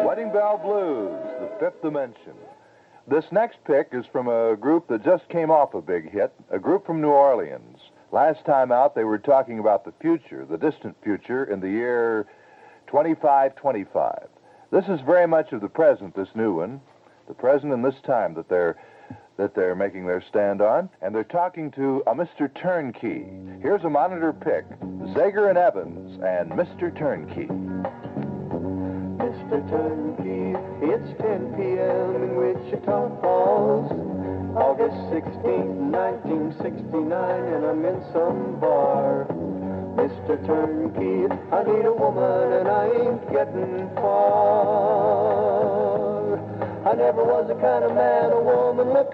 Wedding Bell Blues, The Fifth Dimension. This next pick is from a group that just came off a big hit, a group from New Orleans. Last time out, they were talking about the future, the distant future, in the year 2525. This is very much of the present, this new one, the present and this time that they're making their stand on, and they're talking to a Mr. Turnkey. Here's a Monitor pick, Zager and Evans and Mr. Turnkey. Mr. Turnkey, it's 10 p.m. in Wichita Falls, August 16, 1969, and I'm in some bar. Mr. Turnkey, I need a woman and I ain't getting far. I never was the kind of man a woman looked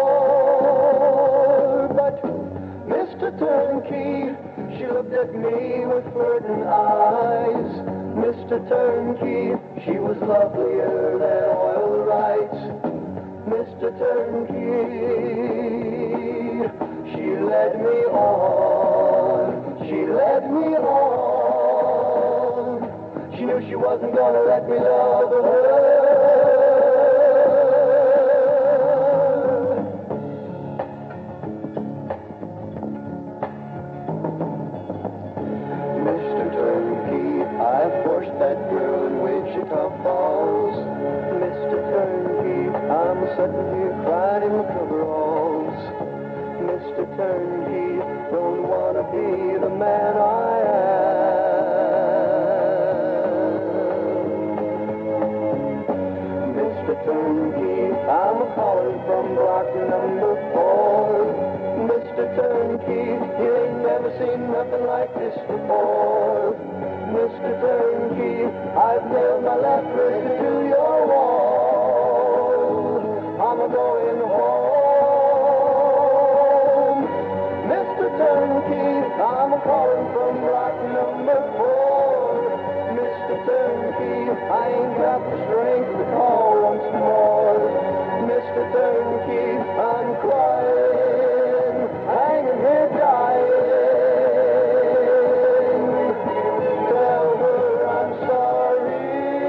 for, but Mr. Turnkey, she looked at me with flirting eyes. Mr. Turnkey, she was lovelier than oil rights. Mr. Turnkey, she led me on, she led me on. She knew she wasn't gonna let me love her. Mr. Turnkey, I forced that girl in Wichita Falls. Mr. Turnkey, I'm sitting here crying in my coveralls. Mr. Turnkey, don't wanna be the man I am. Mr. Turnkey, I'm calling from block number 4. Mr. Turnkey, you ain't never seen nothing like this before. Mr. Turnkey, I've nailed my left wrist to your wall. I'm a-going home. Mr. Turnkey, I'm calling from block number 4. Mr. Turnkey, I ain't got the strength to call once more. Mr. Turnkey, I'm crying, hanging here dying. Tell her I'm sorry.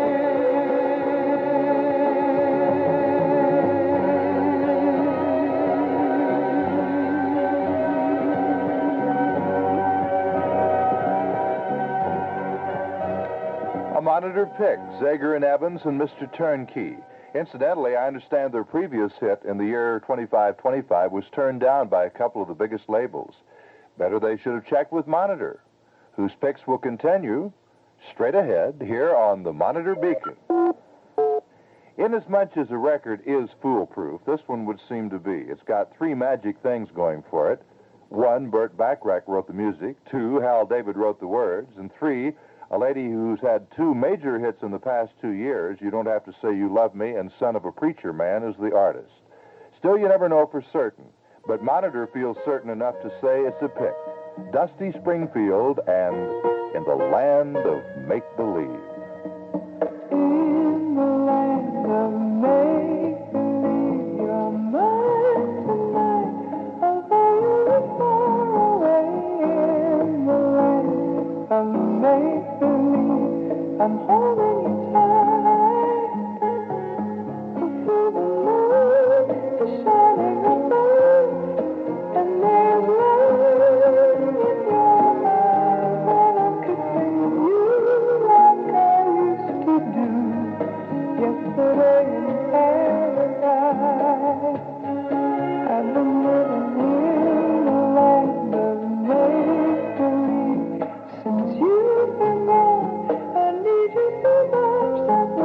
A Monitor pick, Zager and Evans and Mr. Turnkey. Incidentally, I understand their previous hit in the year 2525 was turned down by a couple of the biggest labels. Better they should have checked with Monitor, whose picks will continue straight ahead here on the Monitor Beacon. Inasmuch as a record is foolproof, this one would seem to be. It's got 3 magic things going for it. 1, Burt Bacharach wrote the music. 2, Hal David wrote the words. And 3, a lady who's had 2 major hits in the past 2 years, You Don't Have to Say You Love Me, and Son of a Preacher Man is the artist. Still, you never know for certain, but Monitor feels certain enough to say it's a pick. Dusty Springfield and In the Land of Make-Believe. In the land of make-believe, you're mine tonight, although you're far away. In the land of make-believe, I'm holding you tight. I feel the moon is shining above, and there's love in your eyes. And I'm kissing you like I used to do yesterday in paradise. I've been living in the land of make-believe since you've been gone. I need you so much that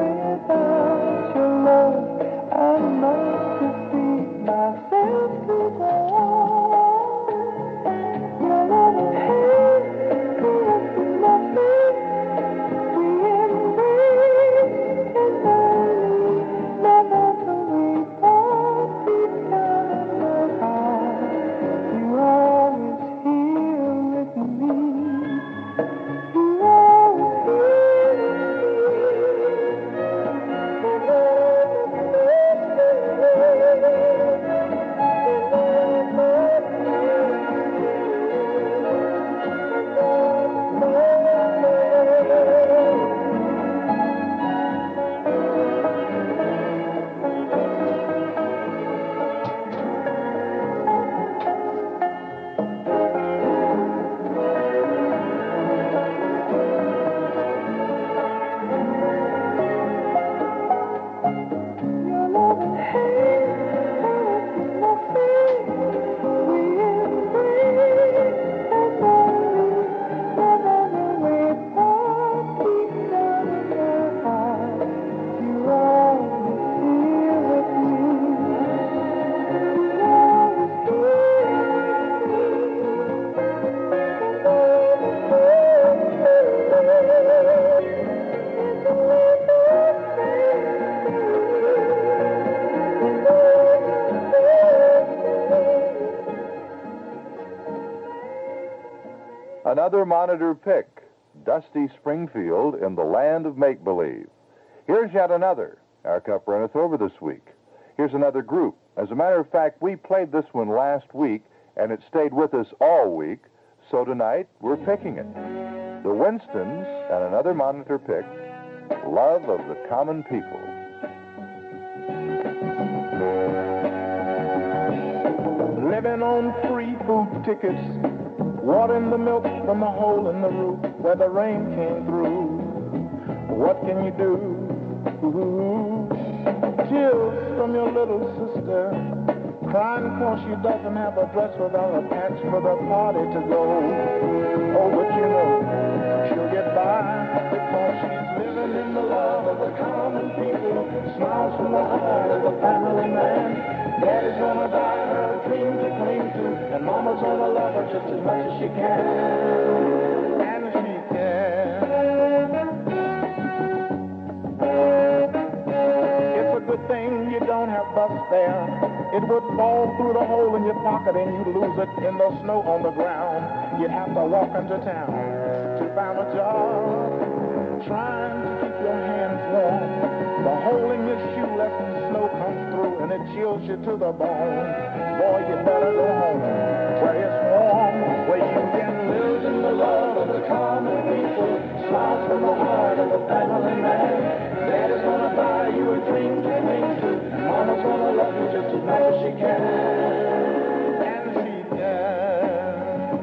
another Monitor pick, Dusty Springfield in the Land of Make-Believe. Here's yet another. Our cup runneth over this week. Here's another group. As a matter of fact, we played this one last week, and it stayed with us all week, so tonight we're picking it. The Winstons and another Monitor pick, Love of the Common People. Living on free food tickets, watering the milk from the hole in the roof where the rain came through. What can you do? Tears from your little sister, crying cause she doesn't have a dress without a patch for the party to go. Oh, but you know she'll get by because she's living in the love of the common people. Smiles from the heart of a family man. Daddy's gonna buy her a dream to cling to, and Mama's gonna love her just as much as she can. And she can. It's a good thing you don't have bus fare. It would fall through the hole in your pocket and you'd lose it in the snow on the ground. You'd have to walk into town to find a job, trying to keep your hands warm. The hole in your shoe lets the snow come through and it chills you to the bone. Boy, you better go home where it's warm, where you can live in the love of the common people. Smiles from the heart of a family man. Daddy's gonna buy you a dream to cling to, and Mama's gonna love you just as much as she can. And she can.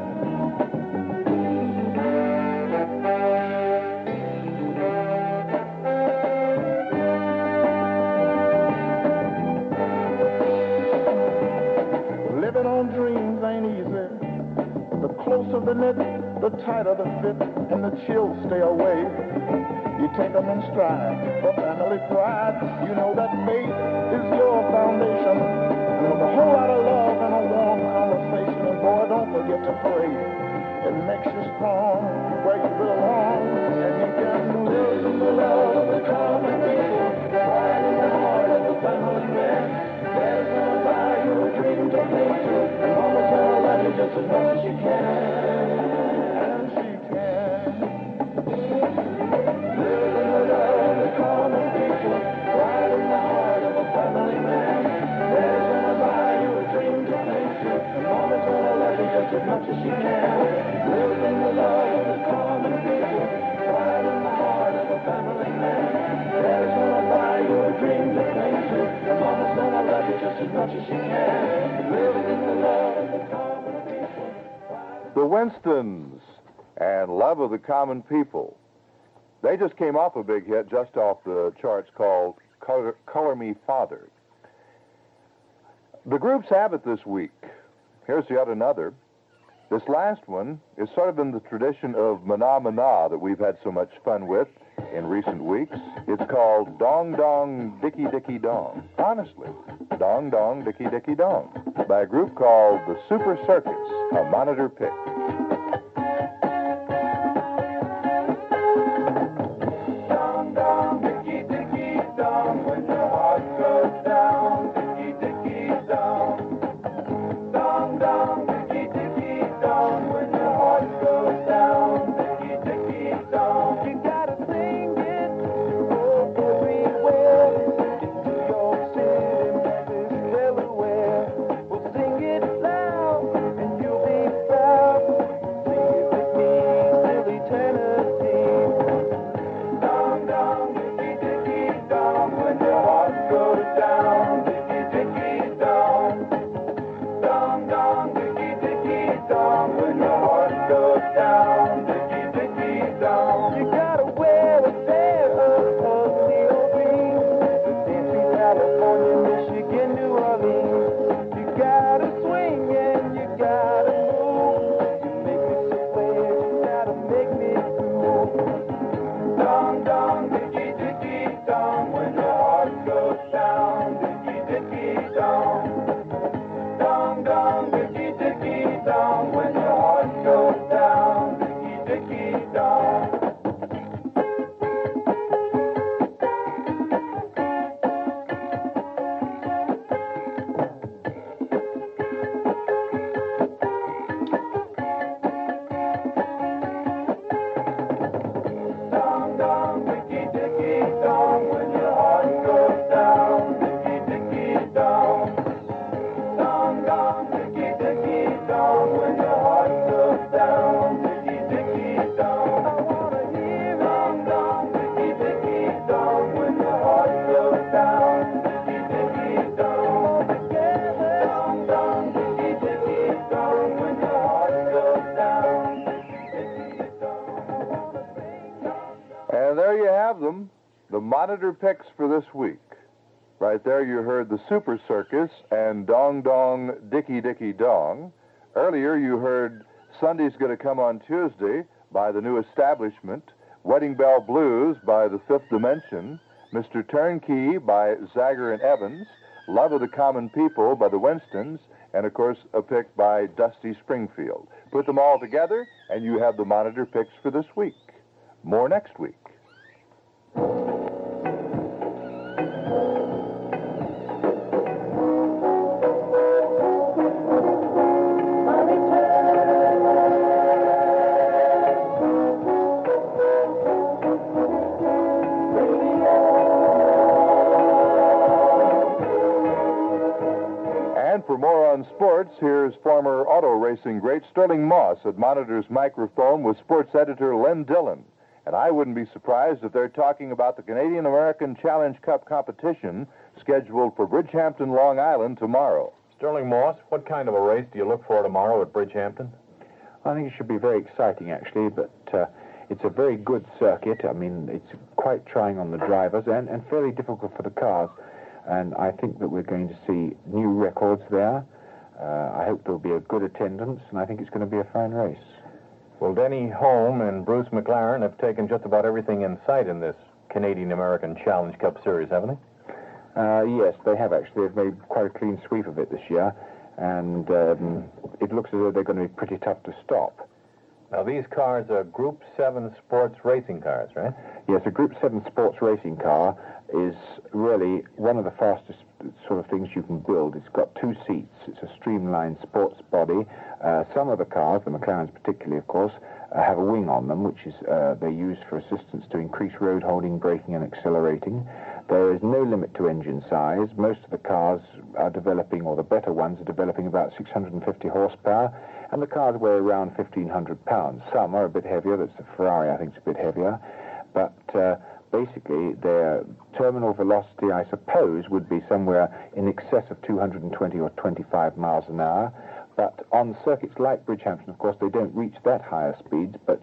Living on dreams ain't easy. The closer the knit, the tighter the fit, and the chills stay away. You take them in stride for family pride. You know that faith is your foundation. And with a whole lot of love and a warm conversation, and boy, don't forget to pray. It makes you strong where you belong, and you can live in the love of the common people. Right in the heart of the family man. Daddy's gonna buy you a dream to cling to, and Mama's gonna love you just as much as she can. And she can. Live in the love of the common people, right in the heart of a family man. Daddy's gonna buy you a dream to cling to, and Mama's gonna love you just as much as she can. Live in the love of the common people, right in the heart of a family man. Daddy's gonna buy you a dream to cling to, and Mama's gonna love you just as much as she can. Live in the love of the common people. The Winstons and Love of the Common People. They just came off a big hit just off the charts called Color Me Father. The groups have it this week. Here's yet another. This last one is sort of in the tradition of Mana Mana that we've had so much fun with in recent weeks. It's called Dong Dong Dicky Dicky Dong. Honestly, Dong Dong Dicky Dicky Dong, by a group called the Super Circus, a Monitor pick. Dong, dong, dicky, dicky, dong, when your heart goes down, dicky, dicky, dong. Dong, dong, dicky, dicky, dong, when your heart goes down, dicky, dicky, dong. You gotta sing it, go everywhere, New York City, Memphis, everywhere. We'll sing it loud, and you'll be proud. them, the Monitor picks for this week. Right there you heard the Super Circus and Dong Dong Dicky Dicky Dong. Earlier you heard Sunday's Gonna Come on Tuesday by the New Establishment, Wedding Bell Blues by the Fifth Dimension, Mr. Turnkey by Zager and Evans, Love of the Common People by the Winstons, and of course a pick by Dusty Springfield. Put them all together and you have the Monitor picks for this week. More next week. And for more on sports, here's former auto racing great Sterling Moss at Monitor's microphone with sports editor Len Dillon. And I wouldn't be surprised if they're talking about the Canadian American Challenge Cup competition scheduled for Bridgehampton, Long Island tomorrow. Sterling Moss, what kind of a race do you look for tomorrow at Bridgehampton? I think it should be very exciting, actually, but it's a very good circuit. I mean, it's quite trying on the drivers and fairly difficult for the cars. And I think that we're going to see new records there. I hope there'll be a good attendance, and I think it's going to be a fine race. Well, Denny Holm and Bruce McLaren have taken just about everything in sight in this Canadian American Challenge Cup Series, haven't they? Yes, they have actually. They've made quite a clean sweep of it this year, and it looks as though they're going to be pretty tough to stop. Now, these cars are Group 7 sports racing cars, right? Yes, a Group 7 sports racing car is really one of the fastest sort of things you can build. It's got 2 seats. It's a streamlined sports body. Some of the cars, the McLarens particularly, of course, have a wing on them, which is they use for assistance to increase road holding, braking, and accelerating. There is no limit to engine size. Most of the cars are developing, or the better ones are developing, about 650 horsepower, and the cars weigh around 1,500 pounds. Some are a bit heavier. That's the Ferrari, I think, is a bit heavier. But basically, their terminal velocity, I suppose, would be somewhere in excess of 220 or 25 miles an hour. But on circuits like Bridgehampton, of course, they don't reach that higher speeds, but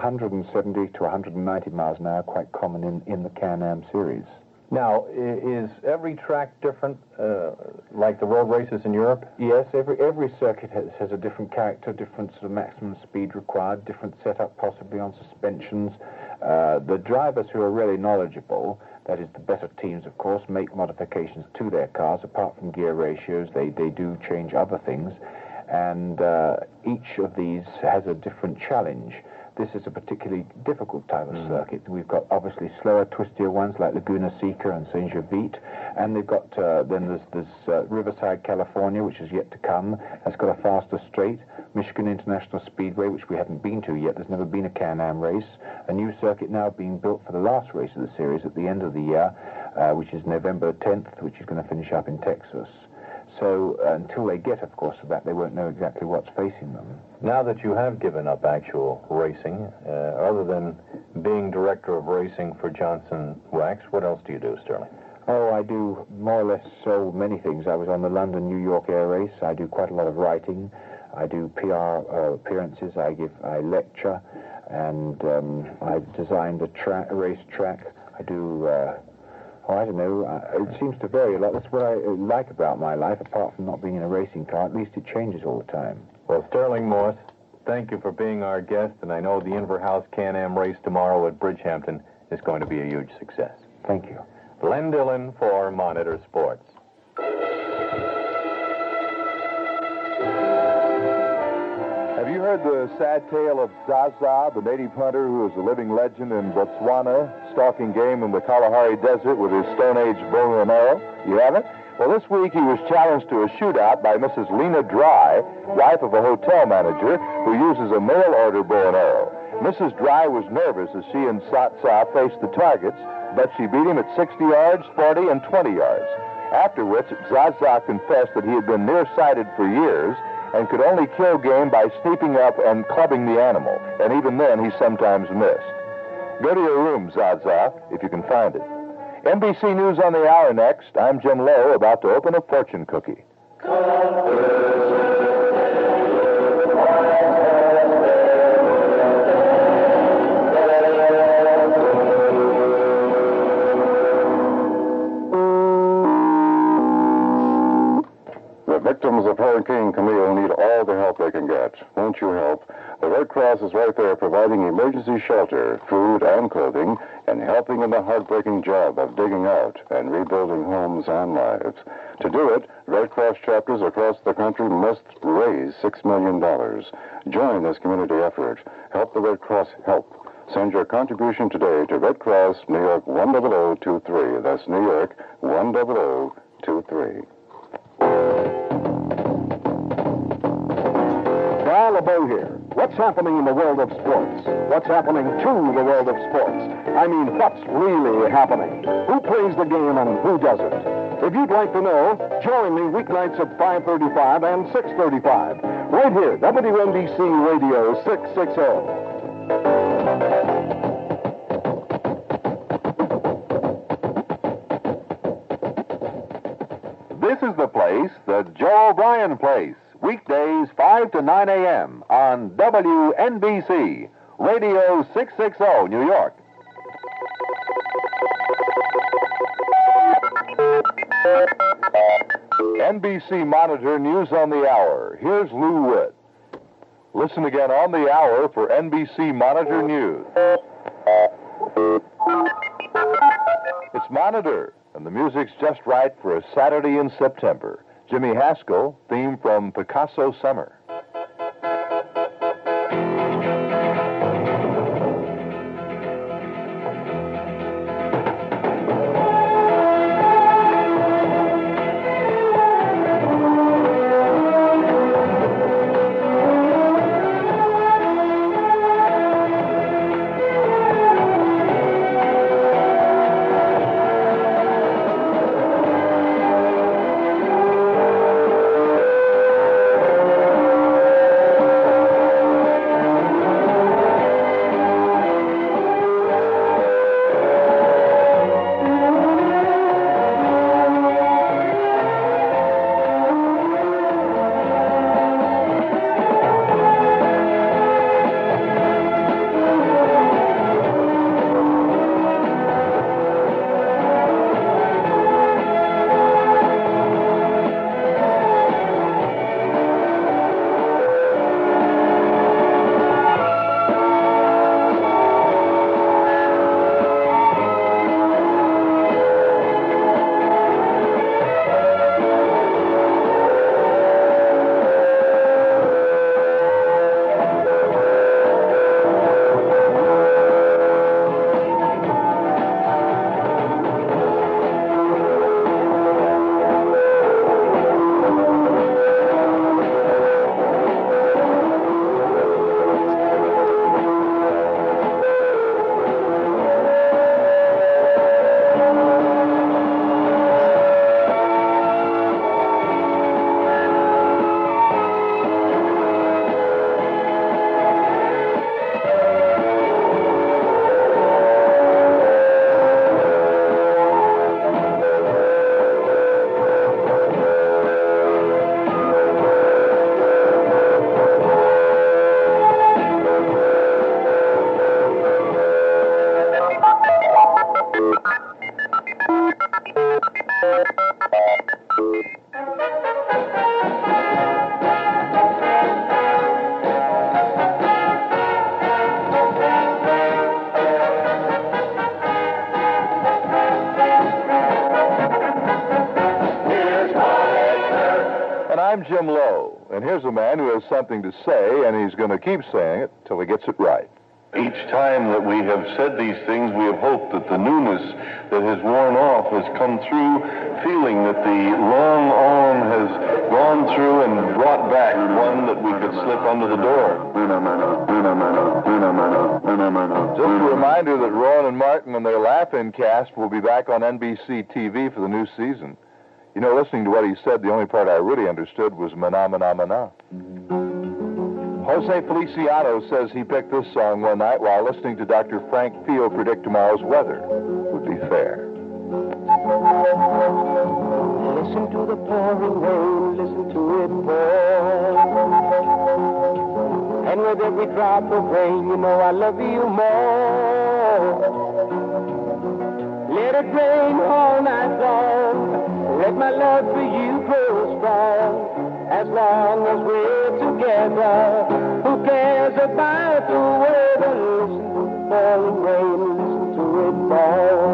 170 to 190 miles an hour are quite common in the Can-Am series. Now, is every track different, like the road races in Europe? Yes, every circuit has a different character, different sort of maximum speed required, different setup possibly on suspensions. The drivers who are really knowledgeable, that is the better teams, of course, make modifications to their cars. Apart from gear ratios, they do change other things. And each of these has a different challenge. This is a particularly difficult type of circuit. We've got obviously slower, twistier ones like Laguna Seca and Saint-Gervais, and they've got then there's Riverside, California, which is yet to come. That's got a faster straight. Michigan International Speedway, which we haven't been to yet. There's never been a Can-Am race. A new circuit now being built for the last race of the series at the end of the year, which is November 10th, which is going to finish up in Texas. So until they get, of course, to that, they won't know exactly what's facing them. Now that you have given up actual racing, other than being director of racing for Johnson Wax, what else do you do, Sterling? Oh, I do more or less so many things. I was on the London-New York Air Race. I do quite a lot of writing. I do PR appearances. I lecture, and I designed a race track. I do. I don't know. It seems to vary a lot. That's what I like about my life, apart from not being in a racing car. At least it changes all the time. Well, Sterling Moss, thank you for being our guest, and I know the Inverhouse Can-Am race tomorrow at Bridgehampton is going to be a huge success. Thank you. Len Dillon for Monitor Sports. Have you heard the sad tale of Zaza, the native hunter who is a living legend in Botswana, stalking game in the Kalahari Desert with his Stone Age bow and arrow? You haven't? Well, this week he was challenged to a shootout by Mrs. Lena Dry, wife of a hotel manager who uses a mail-order bow and arrow. Mrs. Dry was nervous as she and Zaza faced the targets, but she beat him at 60 yards, 40, and 20 yards. After which, Zaza confessed that he had been nearsighted for years and could only kill game by sneaking up and clubbing the animal, and even then he sometimes missed. Go to your room, Zaza, if you can find it. NBC News on the Hour next. I'm Jim Lowe, about to open a fortune cookie. that? Won't you help? The Red Cross is right there providing emergency shelter, food, and clothing, and helping in the heartbreaking job of digging out and rebuilding homes and lives. To do it, Red Cross chapters across the country must raise $6 million. Join this community effort. Help the Red Cross help. Send your contribution today to Red Cross, New York 10023. That's New York 10023. Al LeBeau here. What's happening in the world of sports? What's happening to the world of sports? I mean, what's really happening? Who plays the game and who doesn't? If you'd like to know, join me weeknights at 5:35 and 6:35. Right here, WNBC Radio 660. This is the place, the Joe O'Brien Place. Weekdays 5 to 9 a.m. on WNBC, Radio 660, New York. NBC Monitor News on the Hour. Here's Lou Witt. Listen again on the hour for NBC Monitor News. It's Monitor, and the music's just right for a Saturday in September. Jimmy Haskell, theme from Picasso Summer. I'm Jim Lowe, and here's a man who has something to say, and he's going to keep saying it till he gets it right. Each time that we have said these things, we have hoped that the newness that has worn off has come through, feeling that the long arm has gone through and brought back one that we could slip under the door. Just a reminder that Rowan and Martin and their Laugh-In cast will be back on NBC TV for the new season. You know, listening to what he said, the only part I really understood was mana, mana, mana. Jose Feliciano says he picked this song one night while listening to Dr. Frank Fio predict tomorrow's weather. Would be fair. Listen to the pouring rain, listen to it pour. And with every drop of rain, you know I love you more. Let it rain all night long. Let my love for you grow strong. As long as we're together. together. Who cares about the weather? Listen to the falling rain, listen to it fall.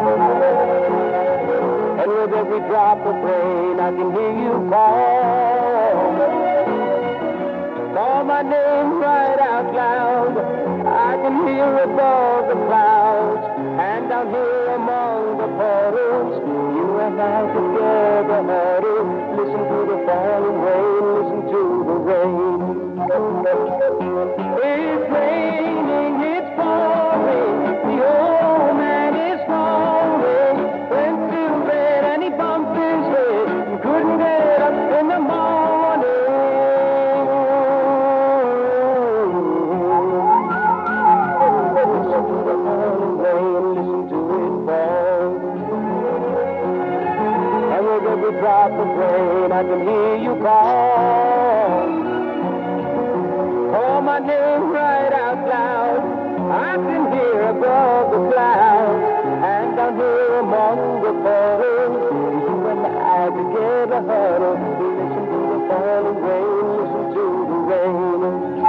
And with every drop of rain, I can hear you call. Call my name right out loud. I can hear above the clouds. And down here among the puddles, you and I together huddle. Listen to the falling rain, listen to the rain. It's raining, it's pouring. The old man is falling. Went to bed and he bumped his head. He couldn't get up in the morning. Listen to the falling rain, listen to it fall. And with every drop of rain, I can hear you call. Call my name right out loud. I can hear above the clouds. And down here among the puddles, you and I together huddle. Listen to the falling rain, listen to the rain.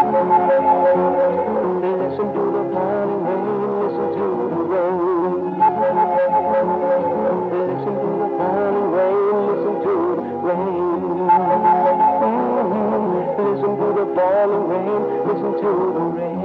Listen to the falling rain, listen to the rain. Listen to the falling rain, listen to the rain. Listen to the falling rain, listen to the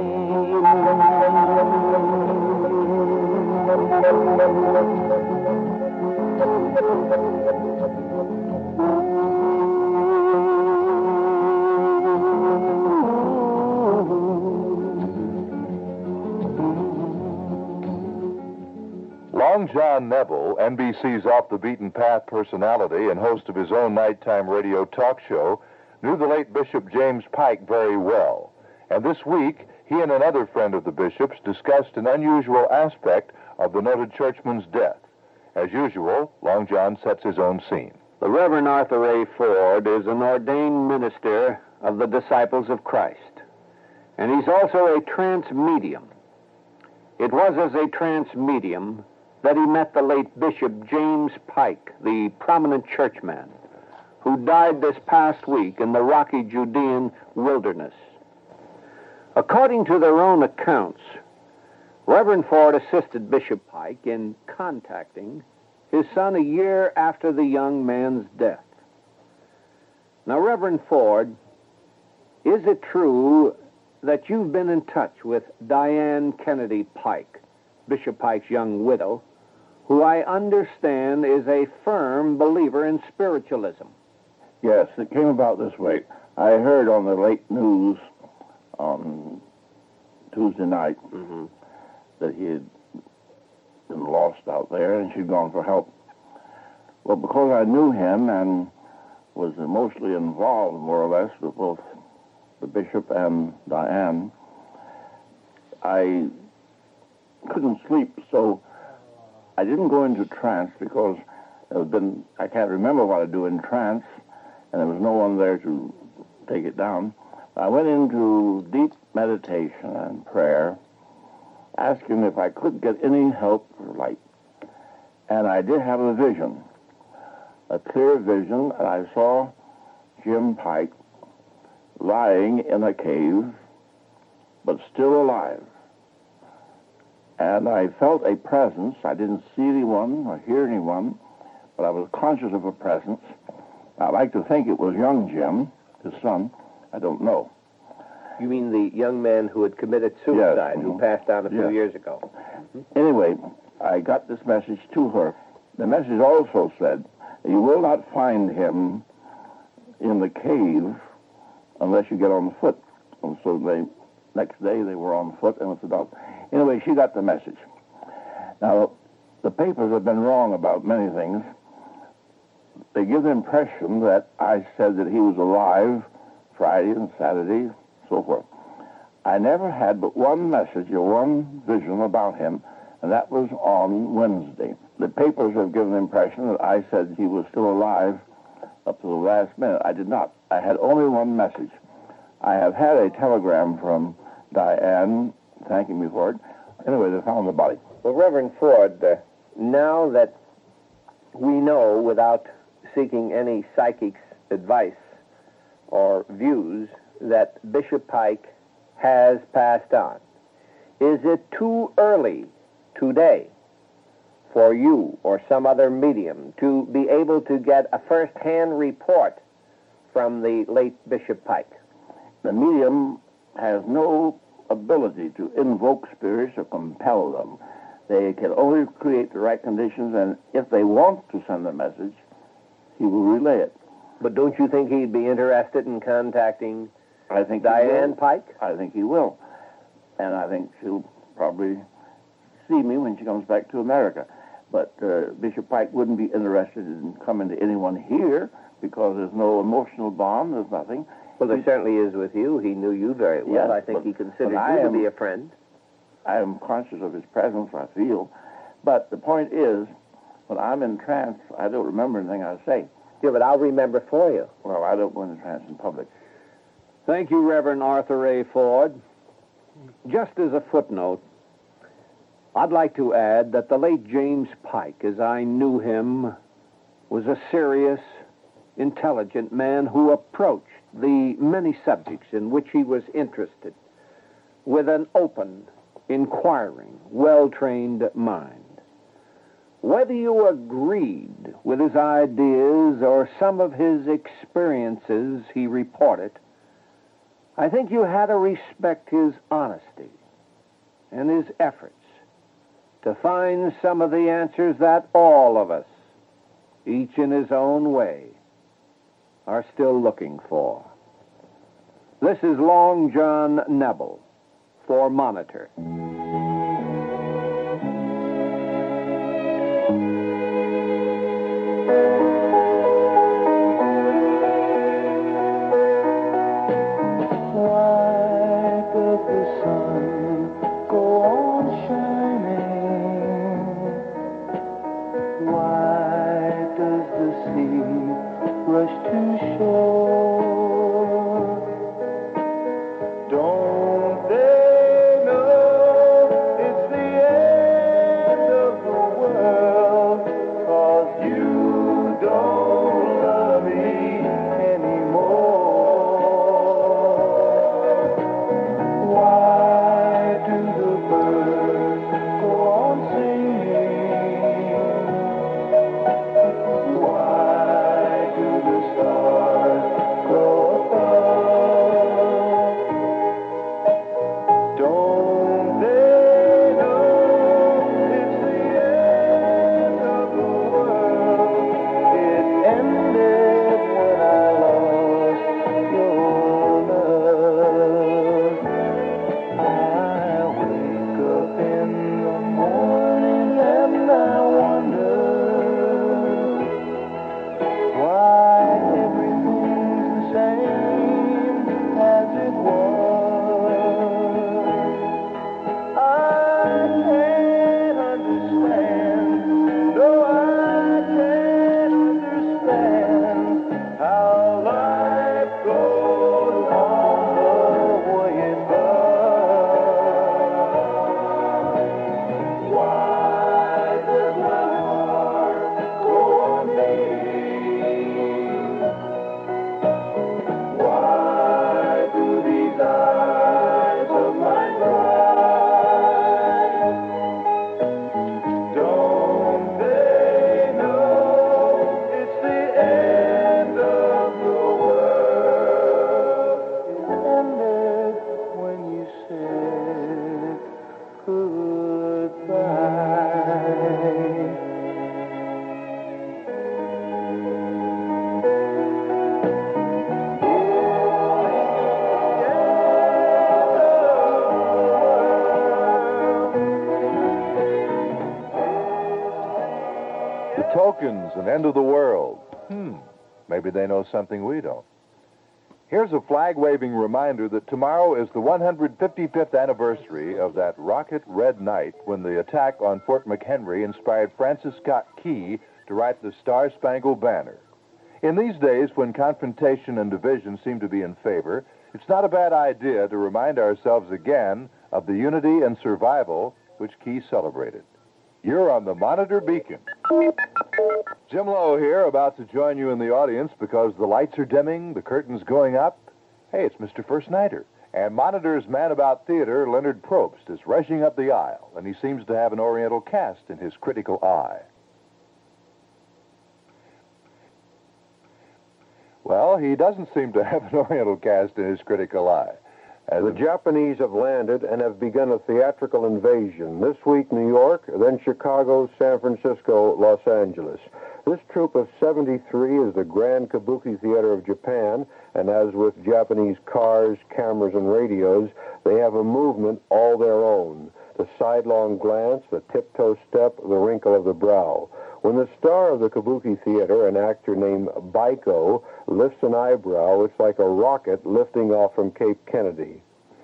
Long John Neville, NBC's Off the Beaten Path personality and host of his own nighttime radio talk show, knew the late Bishop James Pike very well. And this week, he and another friend of the bishop's discussed an unusual aspect of the noted churchman's death. As usual, Long John sets his own scene. The Reverend Arthur A. Ford is an ordained minister of the Disciples of Christ, and he's also a trance medium. It was as a trance medium that he met the late Bishop James Pike, the prominent churchman, who died this past week in the rocky Judean wilderness. According to their own accounts, Reverend Ford assisted Bishop Pike in contacting his son a year after the young man's death. Now, Reverend Ford, is it true that you've been in touch with Diane Kennedy Pike, Bishop Pike's young widow, who I understand is a firm believer in spiritualism? Yes, it came about this way. I heard on the late news on Tuesday night that he had been lost out there and she'd gone for help. Well, because I knew him and was emotionally involved, more or less, with both the bishop and Diane, I couldn't sleep, so I didn't go into trance because I can't remember what I do in trance, and there was no one there to take it down. I went into deep meditation and prayer, asking if I could get any help or light. And I did have a vision, a clear vision, and I saw Jim Pike lying in a cave, but still alive. And I felt a presence. I didn't see anyone or hear anyone, but I was conscious of a presence. I like to think it was young Jim, his son. I don't know. You mean the young man who had committed suicide, Yes. who passed on a few years ago? Anyway, I got this message to her. The message also said, you will not find him in the cave unless you get on foot. And so next day they were on foot, and it's about... Anyway, she got the message. Now, the papers have been wrong about many things. They give the impression that I said that he was alive Friday and Saturday, so forth. I never had but one message or one vision about him, and that was on Wednesday. The papers have given the impression that I said he was still alive up to the last minute. I did not. I had only one message. I have had a telegram from Diane thanking me for it. Anyway, they found the body. Well, Reverend Ford, now that we know, without seeking any psychic's advice or views, that Bishop Pike has passed on. Is it too early today for you or some other medium to be able to get a first-hand report from the late Bishop Pike? The medium has no ability to invoke spirits or compel them. They can only create the right conditions, and if they want to send a message, he will relay it. But don't you think he'd be interested in contacting I think Diane Pike? I think he will. And I think she'll probably see me when she comes back to America. But Bishop Pike wouldn't be interested in coming to anyone here because there's no emotional bond, there's nothing. Well, there certainly is with you. He knew you very well. Yes, I think he considered but you to be a friend. I am conscious of his presence, I feel. But the point is, when I'm in trance, I don't remember anything I say. Yeah, but I'll remember for you. Well, I don't go into trance in public. Thank you, Reverend Arthur A. Ford. Just as a footnote, I'd like to add that the late James Pike, as I knew him, was a serious, intelligent man who approached the many subjects in which he was interested with an open, inquiring, well-trained mind. Whether you agreed with his ideas or some of his experiences he reported, I think you had to respect his honesty and his efforts to find some of the answers that all of us, each in his own way, are still looking for. This is Long John Nebel for Monitor. Tokens, an end of the world. Maybe they know something we don't. Here's a flag-waving reminder that tomorrow is the 155th anniversary of that rocket red night when the attack on Fort McHenry inspired Francis Scott Key to write the Star-Spangled Banner. In these days, when confrontation and division seem to be in favor, it's not a bad idea to remind ourselves again of the unity and survival which Key celebrated. You're on the Monitor Beacon. Jim Lowe here, about to join you in the audience because the lights are dimming, the curtain's going up, Hey, it's Mr. First Nighter. And Monitor's man about theater, Leonard Probst, is rushing up the aisle, and he seems to have an Oriental cast in his critical eye. Well, he doesn't seem to have an Oriental cast in his critical eye. The Japanese have landed and have begun a theatrical invasion. This week, New York, then Chicago, San Francisco, Los Angeles. This troupe of 73 is the Grand Kabuki Theater of Japan, and as with Japanese cars, cameras, and radios, they have a movement all their own. The sidelong glance, the tiptoe step, the wrinkle of the brow. When the star of the Kabuki Theater, an actor named Baiko, lifts an eyebrow, it's like a rocket lifting off from Cape Kennedy.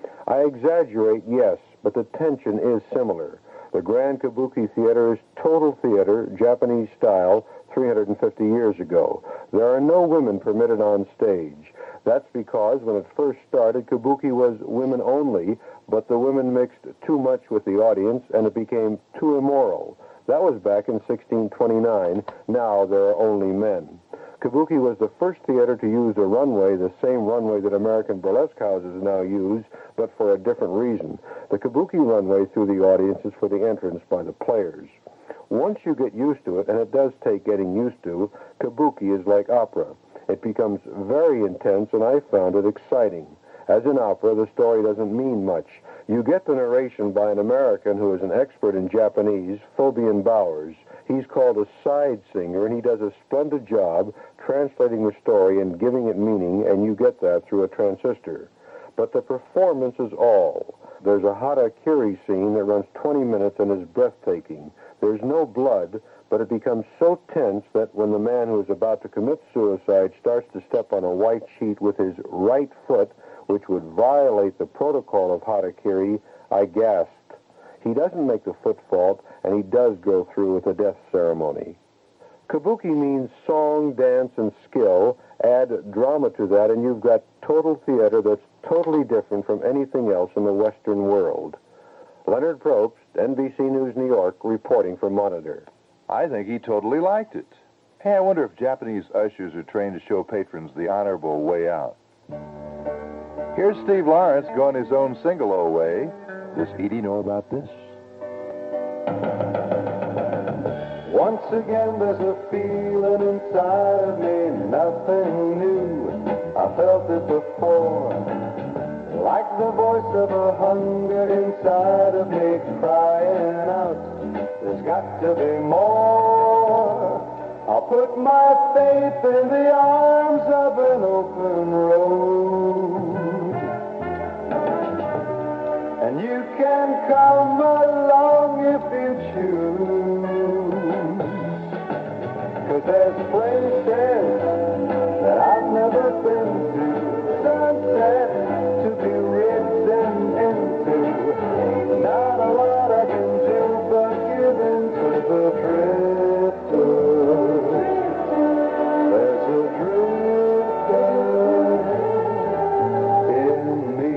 I exaggerate, yes, but the tension is similar. The Grand Kabuki Theater is total theater, Japanese style, 350 years ago. There are no women permitted on stage. That's because when it first started, Kabuki was women only, but the women mixed too much with the audience, and it became too immoral. That was back in 1629. Now there are only men. Kabuki was the first theater to use a runway, the same runway that American burlesque houses now use, but for a different reason. The Kabuki runway through the audience is for the entrance by the players. Once you get used to it, and it does take getting used to, Kabuki is like opera. It becomes very intense, and I found it exciting. As in opera, the story doesn't mean much. You get the narration by an American who is an expert in Japanese, Phobian Bowers. He's called a side singer, and he does a splendid job translating the story and giving it meaning, and you get that through a transistor. But the performance is all. There's a harakiri scene that runs 20 minutes and is breathtaking. There's no blood, but it becomes so tense that when the man who is about to commit suicide starts to step on a white sheet with his right foot, which would violate the protocol of harakiri, I gasped. He doesn't make the foot fault, and he does go through with the death ceremony. Kabuki means song, dance, and skill. Add drama to that, and you've got total theater that's totally different from anything else in the Western world. Leonard Probst, NBC News, New York, reporting for Monitor. I think he totally liked it. Hey, I wonder if Japanese ushers are trained to show patrons the honorable way out. Here's Steve Lawrence going his own single way. Does Edie know about this? Once again there's a feeling inside of me, nothing new. I felt it before, like the voice of a hunger inside of me crying out, there's got to be more. I'll put my faith in the arms of an open road, and you can come along if you choose, 'cause there's places that I've never been to, sunset to be ridden into. Not a lot I can do but give in to the drifter. There's a drifter in me.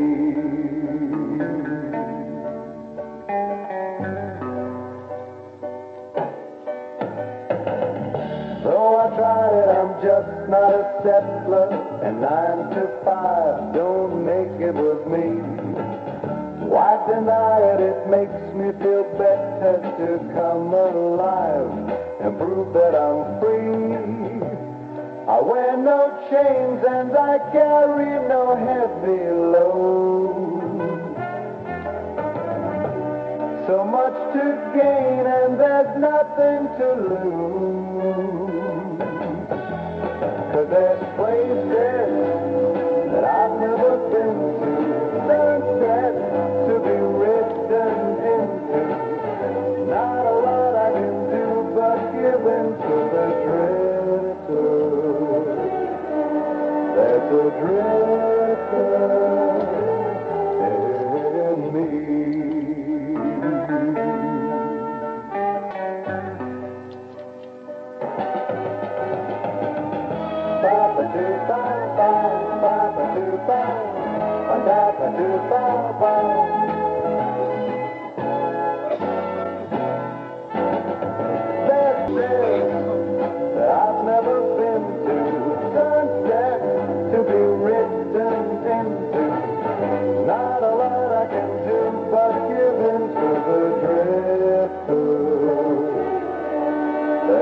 Though I tried it, I'm just not a settler, and 9 to 5 don't make it with me. Why deny it? It makes me feel better to come alive and prove that I'm free. I wear no chains and I carry no heavy load. So much to gain and there's nothing to lose. 'Cause there's places that I've never been to, sunset to be ridden into. Not a lot I can do but give in to the drifter. There's a drifter in me. That I've never been to, sunset to be ridden into.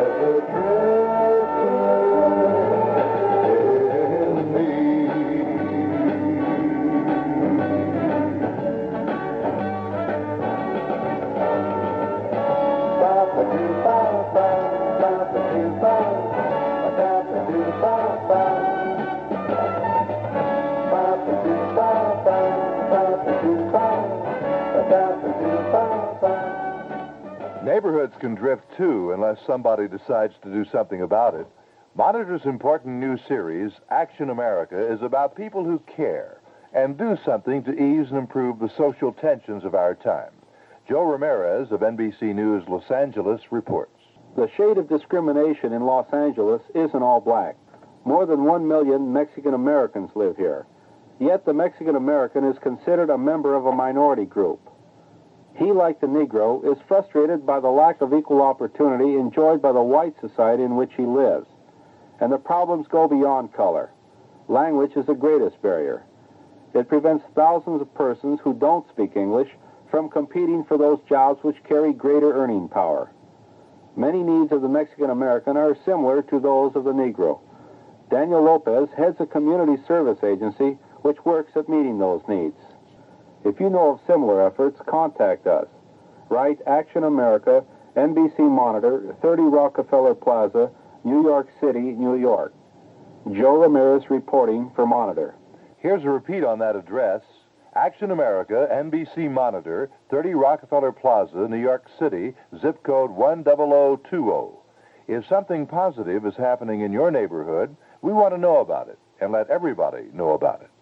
a drifting in me. Neighborhoods can drift too unless somebody decides to do something about it. Monitor's important new series, Action America, is about people who care and do something to ease and improve the social tensions of our time. Joe Ramirez of NBC News Los Angeles reports. The shade of discrimination in Los Angeles isn't all black. More than 1 million Mexican Americans live here. Yet the Mexican American is considered a member of a minority group. He, like the Negro, is frustrated by the lack of equal opportunity enjoyed by the white society in which he lives. And the problems go beyond color. Language is the greatest barrier. It prevents thousands of persons who don't speak English from competing for those jobs which carry greater earning power. Many needs of the Mexican American are similar to those of the Negro. Daniel Lopez heads a community service agency which works at meeting those needs. If you know of similar efforts, contact us. Write Action America, NBC Monitor, 30 Rockefeller Plaza, New York City, New York. Joe Ramirez reporting for Monitor. Here's a repeat on that address. Action America, NBC Monitor, 30 Rockefeller Plaza, New York City, zip code 10020. If something positive is happening in your neighborhood, we want to know about it and let everybody know about it.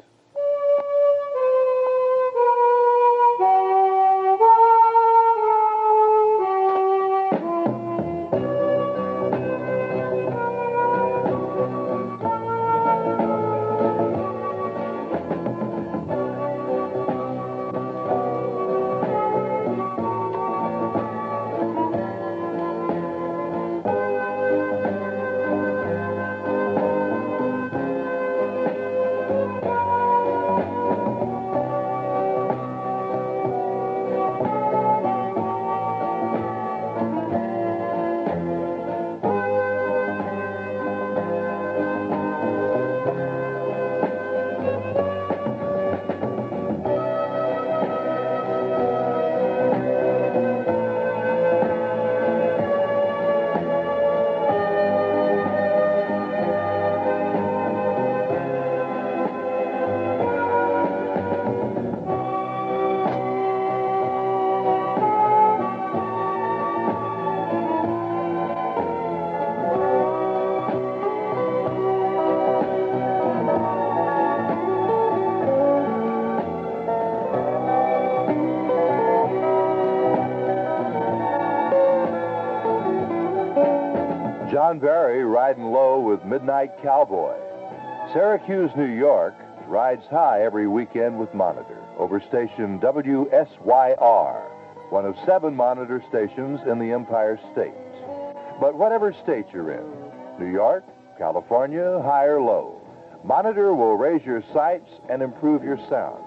John Barry riding low with Midnight Cowboy. Syracuse, New York rides high every weekend with Monitor over station WSYR, one of 7 Monitor stations in the Empire State. But whatever state you're in, New York, California, high or low, Monitor will raise your sights and improve your sounds.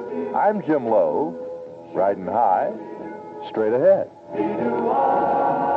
I'm Jim Lowe, riding high, straight ahead.